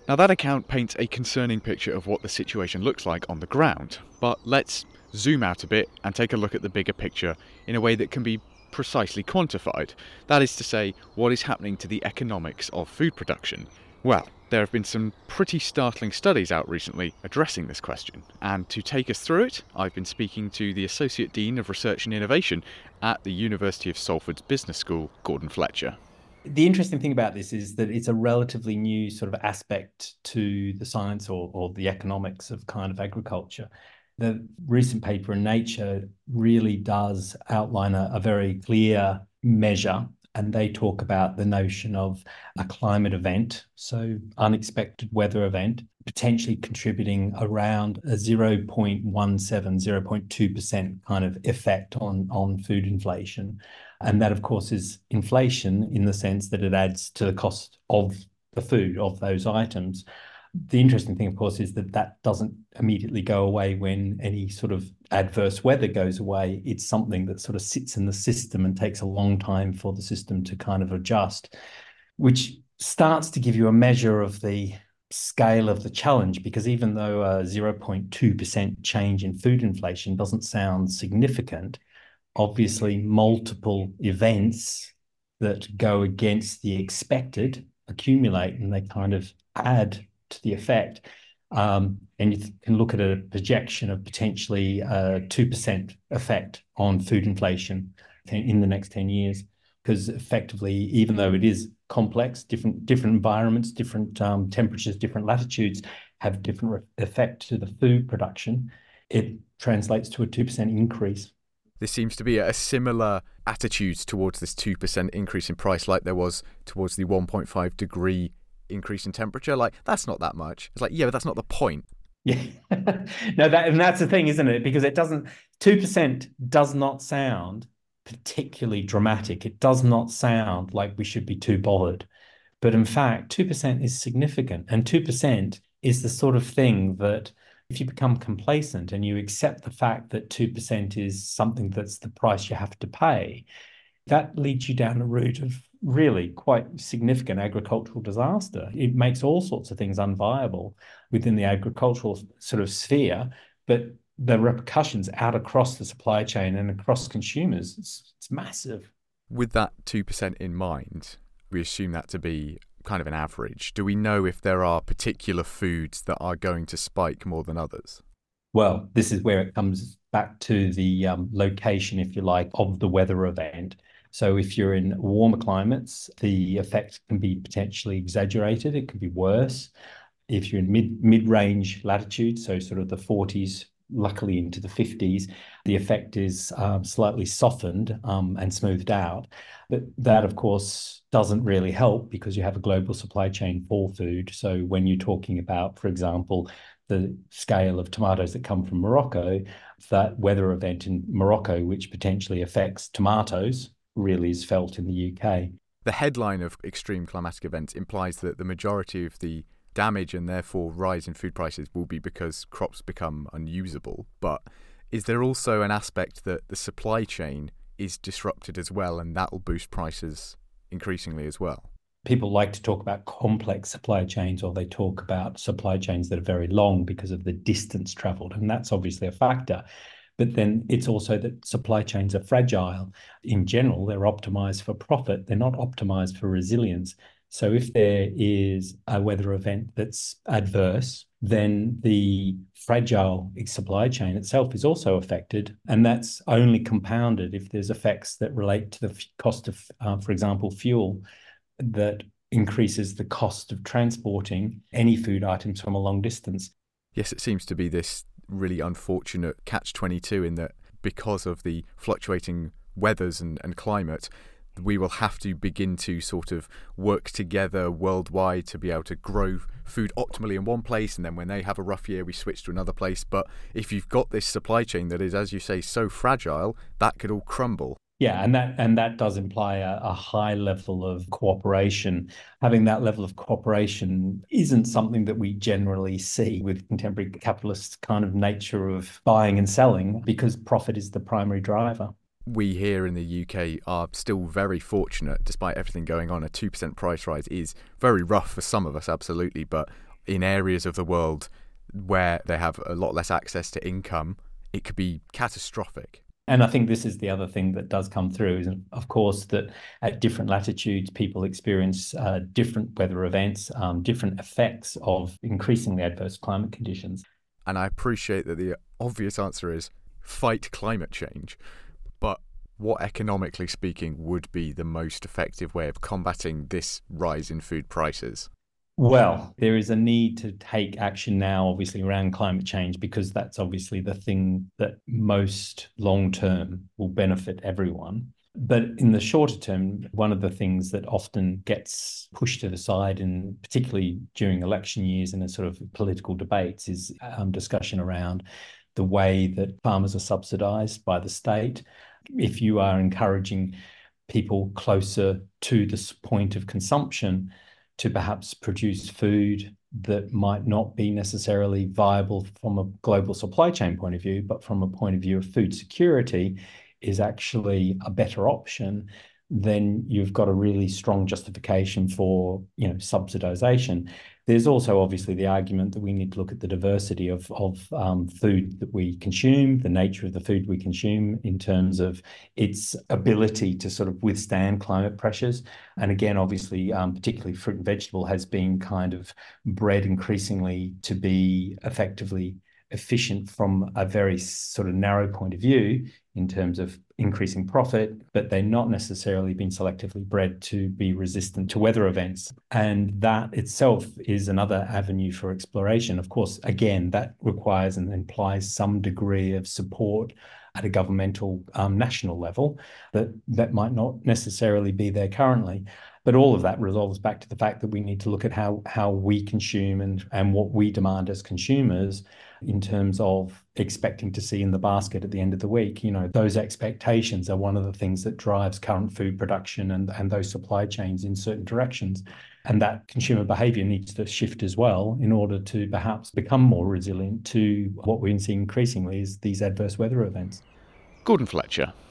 Now that account paints a concerning picture of what the situation looks like on the ground, but let's zoom out a bit and take a look at the bigger picture in a way that can be precisely quantified. That is to say, what is happening to the economics of food production. Well, there have been some pretty startling studies out recently addressing this question, and to take us through it, I've been speaking to the Associate Dean of Research and Innovation at the University of Salford's Business School, Gordon Fletcher. The interesting thing about this is that it's a relatively new sort of aspect to the science or the economics of kind of agriculture. The recent paper in Nature really does outline a very clear measure, and they talk about the notion of a climate event, so unexpected weather event, potentially contributing around a 0.17, 0.2% kind of effect on food inflation. And that, of course, is inflation in the sense that it adds to the cost of the food, of those items. The interesting thing, of course, is that that doesn't immediately go away when any sort of adverse weather goes away. It's something that sort of sits in the system and takes a long time for the system to kind of adjust, which starts to give you a measure of the scale of the challenge, because even though a 0.2% change in food inflation doesn't sound significant, obviously multiple events that go against the expected accumulate and they kind of add to the effect. And you can look at a projection of potentially a 2% effect on food inflation in the next 10 years, because effectively, even though it is complex, different environments, different temperatures, different latitudes have different effect to the food production, it translates to a 2% increase. This seems to be a similar attitude towards this 2% increase in price like there was towards the 1.5 degree increase in temperature. Like, that's not that much. It's like, yeah, but that's not the point. Yeah. No, that's the thing, isn't it? Because 2% does not sound particularly dramatic. It does not sound like we should be too bothered. But in fact, 2% is significant. And 2% is the sort of thing that if you become complacent and you accept the fact that 2% is something that's the price you have to pay, that leads you down a route of really quite significant agricultural disaster. It makes all sorts of things unviable within the agricultural sort of sphere, but the repercussions out across the supply chain and across consumers, it's massive. With that 2% in mind, we assume that to be kind of an average. Do we know if there are particular foods that are going to spike more than others? Well, this is where it comes back to the location, if you like, of the weather event. So if you're in warmer climates, the effect can be potentially exaggerated. It could be worse. If you're in mid-range latitudes, so sort of the 40s, luckily into the 50s, the effect is slightly softened and smoothed out. But that, of course, doesn't really help because you have a global supply chain for food. So when you're talking about, for example, the scale of tomatoes that come from Morocco, that weather event in Morocco, which potentially affects tomatoes, really is felt in the UK. The headline of extreme climatic events implies that the majority of the damage and therefore rise in food prices will be because crops become unusable. But is there also an aspect that the supply chain is disrupted as well, and that will boost prices increasingly as well? People like to talk about complex supply chains, or they talk about supply chains that are very long because of the distance traveled, and that's obviously a factor. But then it's also that supply chains are fragile. In general, they're optimized for profit. They're not optimized for resilience. So if there is a weather event that's adverse, then the fragile supply chain itself is also affected. And that's only compounded if there's effects that relate to the cost of, for example, fuel, that increases the cost of transporting any food items from a long distance. Yes, it seems to be this really unfortunate catch-22 in that because of the fluctuating weathers and climate, we will have to begin to sort of work together worldwide to be able to grow food optimally in one place, and then when they have a rough year we switch to another place. But if you've got this supply chain that is, as you say, so fragile, that could all crumble. Yeah, and that does imply a high level of cooperation. Having that level of cooperation isn't something that we generally see with contemporary capitalist kind of nature of buying and selling, because profit is the primary driver. We here in the UK are still very fortunate, despite everything going on. A 2% price rise is very rough for some of us, absolutely, but in areas of the world where they have a lot less access to income, it could be catastrophic. And I think this is the other thing that does come through is, of course, that at different latitudes, people experience different weather events, different effects of increasingly adverse climate conditions. And I appreciate that the obvious answer is fight climate change. But what, economically speaking, would be the most effective way of combating this rise in food prices? Well, there is a need to take action now, obviously, around climate change, because that's obviously the thing that most long term will benefit everyone. But in the shorter term, one of the things that often gets pushed to the side, and particularly during election years and in sort of political debates, is discussion around the way that farmers are subsidised by the state. If you are encouraging people closer to this point of consumption to perhaps produce food that might not be necessarily viable from a global supply chain point of view, but from a point of view of food security, is actually a better option, then you've got a really strong justification for, subsidization. There's also obviously the argument that we need to look at the diversity of food that we consume, the nature of the food we consume in terms of its ability to sort of withstand climate pressures. And again, obviously, particularly fruit and vegetable has been kind of bred increasingly to be effectively efficient from a very sort of narrow point of view in terms of increasing profit, but they've not necessarily been selectively bred to be resistant to weather events. And that itself is another avenue for exploration. Of course, again, that requires and implies some degree of support at a governmental national level that might not necessarily be there currently. But all of that resolves back to the fact that we need to look at how we consume and what we demand as consumers in terms of expecting to see in the basket at the end of the week. Those expectations are one of the things that drives current food production and those supply chains in certain directions. And that consumer behaviour needs to shift as well in order to perhaps become more resilient to what we're seeing increasingly is these adverse weather events. Gordon Fletcher,